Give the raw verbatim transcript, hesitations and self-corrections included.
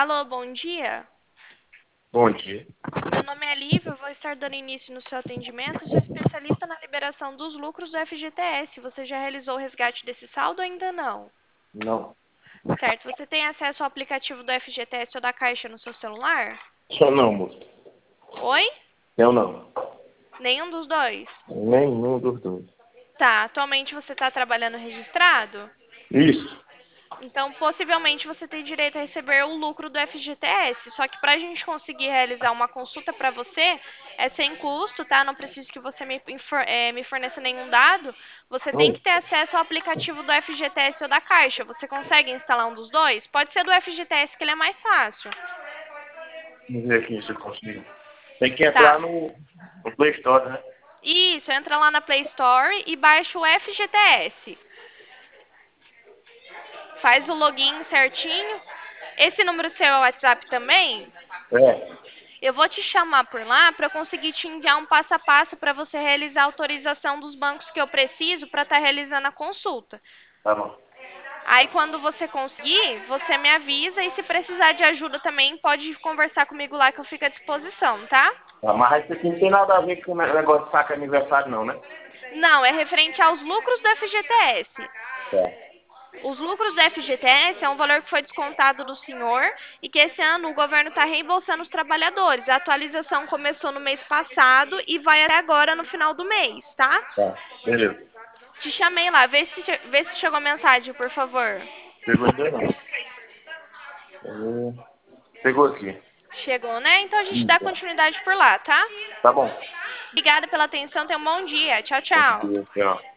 Alô, bom dia. Bom dia. Meu nome é Lívia, eu vou estar dando início no seu atendimento. Eu sou especialista na liberação dos lucros do F G T S. Você já realizou o resgate desse saldo ou ainda não? Não. Certo. Você tem acesso ao aplicativo do F G T S ou da Caixa no seu celular? Só não, moço. Oi? Eu não. Nenhum dos dois? Nenhum dos dois. Tá. Atualmente você está trabalhando registrado? Isso. Então, possivelmente você tem direito a receber o lucro do F G T S. Só que para a gente conseguir realizar uma consulta para você, é sem custo, tá? Não preciso que você me, infor- eh, me forneça nenhum dado. Você tem Hum, que ter acesso ao aplicativo do F G T S ou da Caixa. Você consegue instalar um dos dois? Pode ser do F G T S, que ele é mais fácil. Vamos ver aqui se eu consigo. Tem que entrar Tá. no, no Play Store, né? Isso, entra lá na Play Store e baixa o F G T S. Faz o login certinho. Esse número seu é o WhatsApp também? É. Eu vou te chamar por lá para eu conseguir te enviar um passo a passo para você realizar a autorização dos bancos que eu preciso para estar realizando a consulta. Tá bom. Aí quando você conseguir, você me avisa e se precisar de ajuda também pode conversar comigo lá que eu fico à disposição, tá? Tá, mas isso aqui não tem nada a ver com o negócio de saca aniversário, não, né? Não, é referente aos lucros do F G T S. Tá. Os lucros do F G T S é um valor que foi descontado do senhor e que esse ano o governo está reembolsando os trabalhadores. A atualização começou no mês passado e vai até agora no final do mês, tá? Tá. Beleza. Te chamei lá, vê se, che- vê se chegou a mensagem, por favor. Pegou ainda não. Pegou. Pegou aqui. Chegou, né? Então a gente dá Isso. continuidade por lá, tá? Tá bom. Obrigada pela atenção, tenha um bom dia. Tchau, Bom tchau. dia. Tchau.